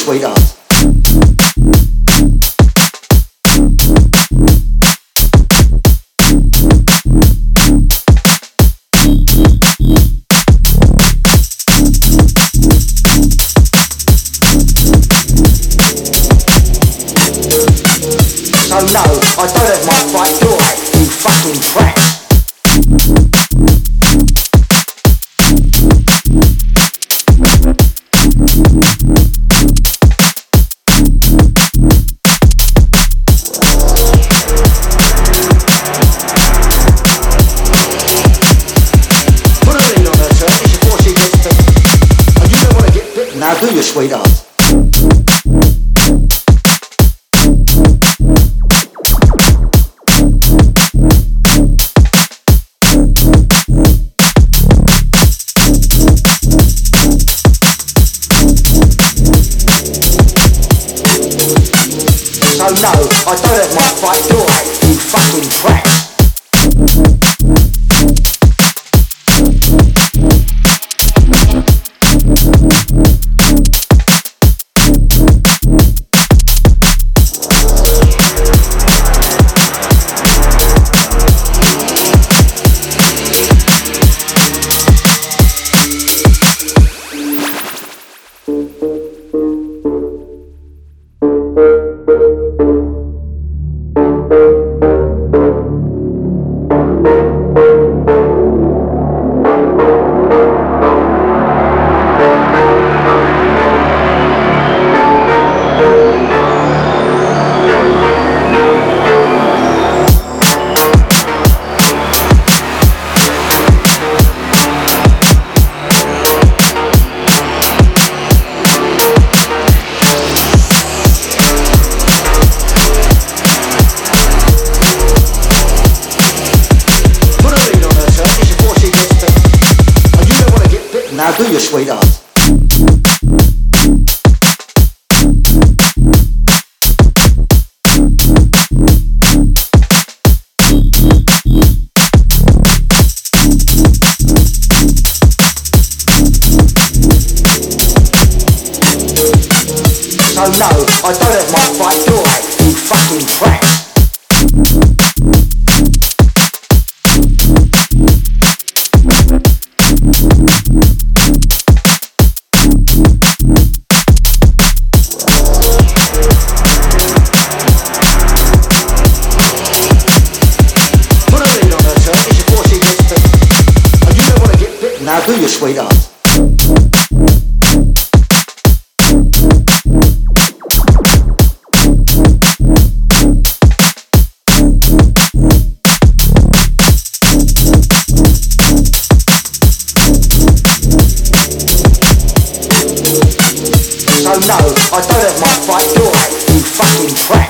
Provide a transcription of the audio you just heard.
sweetheart? So no, I don't have my fight, do I? You fucking prat. Put her in on her turn before she gets bitten. Oh, you don't want to get bitten now, do you, sweetheart? So no, I don't have my fight, do I? You fucking prat. Now do you, sweetheart? So no, I don't have my fight, do I? You fucking prat. Now do you, sweetheart? So no, I don't have my fight, do I? You fucking prat.